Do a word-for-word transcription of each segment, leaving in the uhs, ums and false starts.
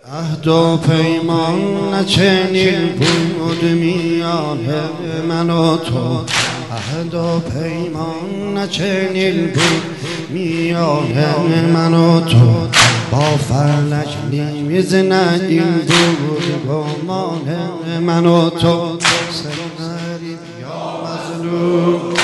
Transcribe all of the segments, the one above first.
عهد و پیمان چنین بود میان من و تو، عهد و پیمان چنین بود میان من و تو، با فلک نیز نه این بود گمان من و تو. سرمری یا مظلوم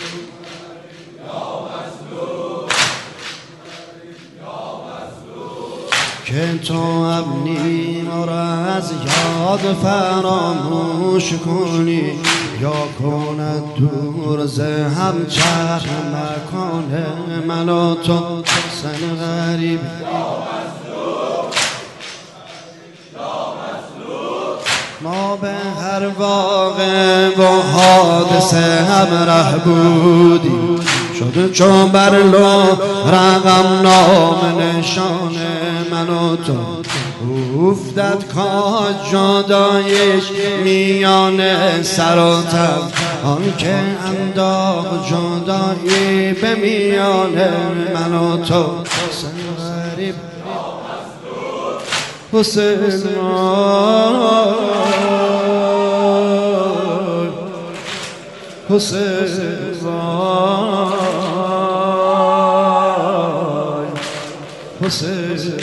که تو ابنی ما را از یاد فراموش کنی، یا کند دور ز هم چرخ مکان من و تو. سن غریب ما به هر واقع و حادثه همراه بودیم، شد چون بر لو رقم نام نشان من و تو. افتد کاج جدایش میان سر و تن، آن که انداخت جدایی به میان من و تو. حسین غریب حسین حسین حسین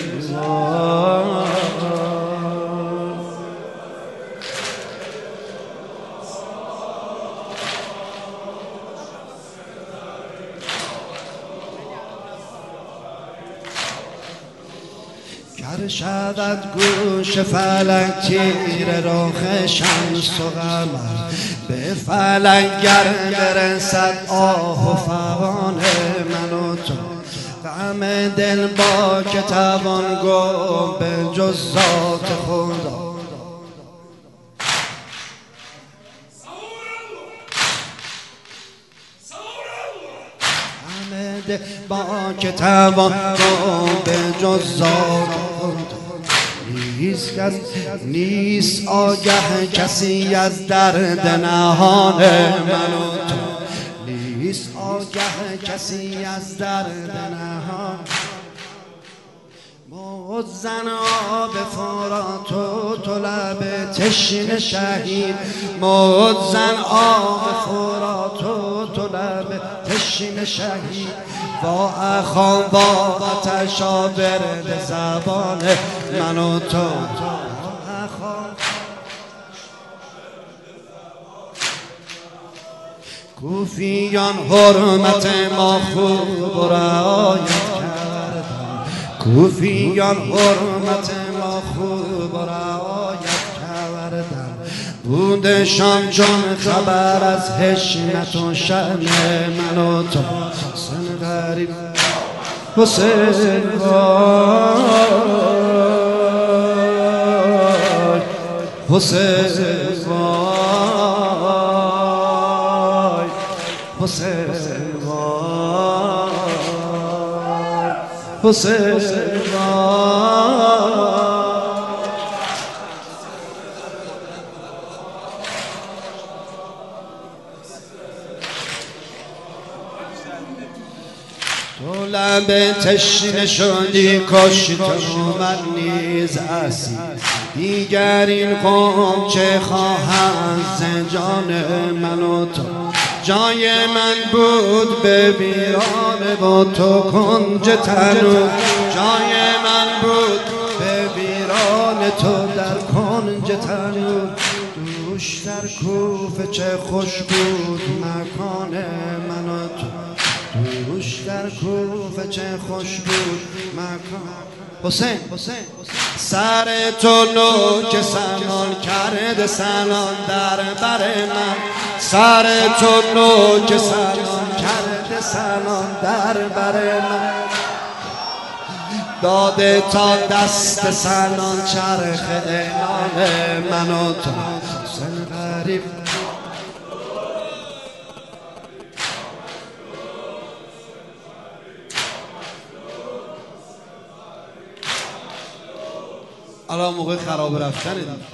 گر شود گوش فلک تیر رخ شمس و قمر، به فلک گر برسد آه و فغان من و تو. غم دل با که توان گفت به جز ذات خدا، غم دل با که توان گفت به جز ذات خدا. نیست کس نیست آگه کسی از درد نهان من و تو، نیست آگه کسی از درد نهان. موج زن آب فرات و تو لب تشنه شهید، موج زن آب فرات و تو لب تشنه شهید. با اخوان با آتشا برد زبان من و تو، کوفیان حرمت ما خوب رعایت کردند، کوفیان حرمت ما خوب رعایت کردند. بودشان چون خبر از حشمت و شأن من و تو. حسین غریب حسین وای حسین وای حسین وای حسین وای. تو لب تشنه شدی کاش تو من نیز هستی، دیگر این قوم چه خواهند ز جان من و تو. جای من بود به ویرانه و تو کنج تنور، جای من بود به ویرانه تو در کنج تنور. دوش در کوفه چه خوش بود مکان من و تو، دوش در کوفه چه خوش بود مکان. حسین سر تو نوک سنان کرده سنان در بر من، سر تو نوک سنان کرده سنان در بر من. داده تا دست سنان چرخ اعلان من و تو. حسین غریب الان موقع خراب رفتن دید.